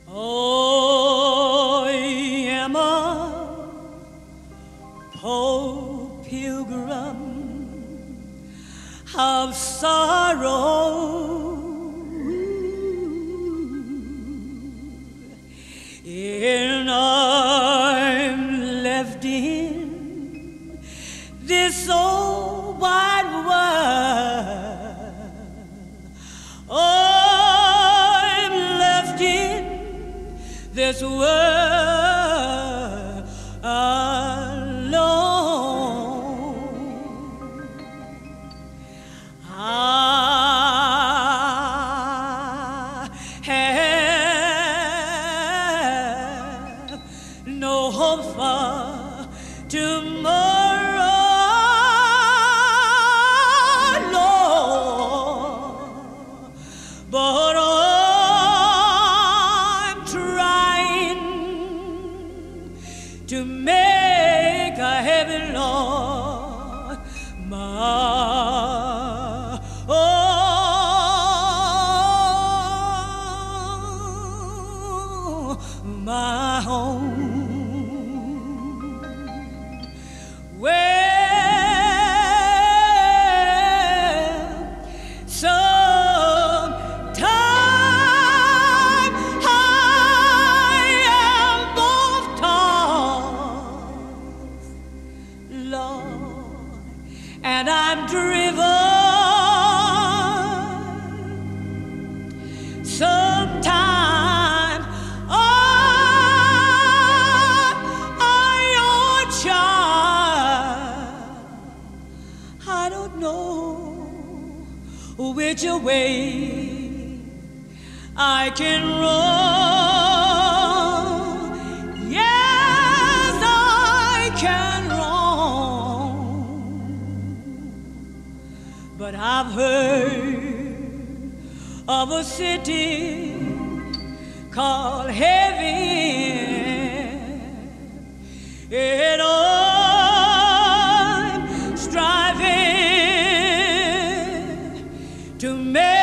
Oh, I am a poor pilgrim of sorrow, and I'm left in this old wide world. I'm left in this world alone. I have no hope for tomorrow, Lord, but I'm trying to make a heaven, Lord, my my home. Well, sometime I am both tossed, Lord, and I'm driven. Sometimes I don't know which way I can run. Yes, I can run, but I've heard of a city called heaven, and I'm striving to make